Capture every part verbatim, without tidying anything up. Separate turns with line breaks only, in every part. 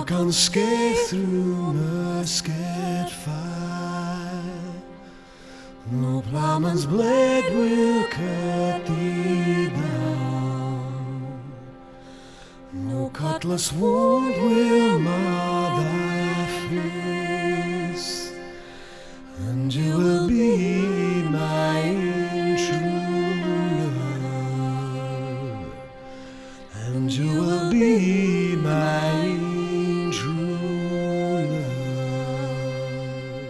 walk unscathed through musket fire. No plowman's blade will cut thee down. No cutlass wound will mar thy face, and you will be my true love, and you will be my true love.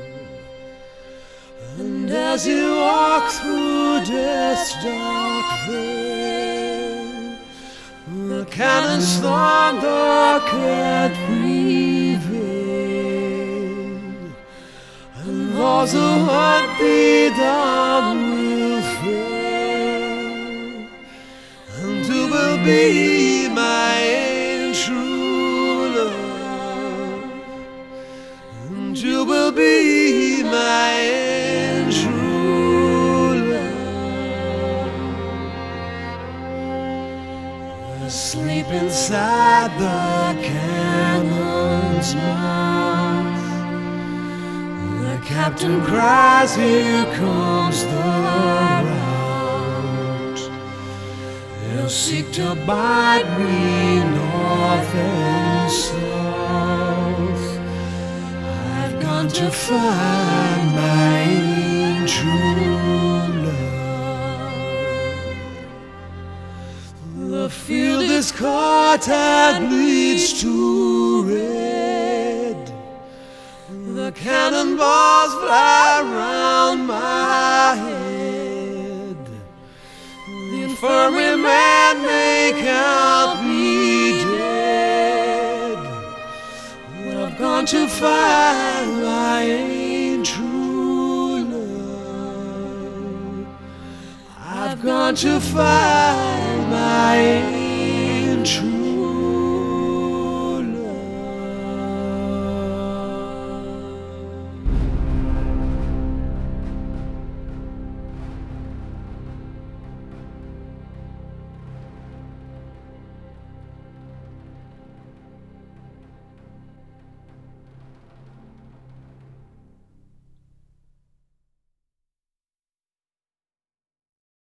And as you walk through death's dark vale, the cannon's thunder can't prevail, and those who hunt thee down will fail, and you will be my true love, and you will be my true love. Asleep inside the cannon's mouth, the captain cries, here comes the rout. They'll seek to bite me north and south. I've gone to find my true love. The field is cut and bleeds to red. The cannonballs fly round my head. The infirmary man may count me dead, but I've gone to find my true love. I've gone to find my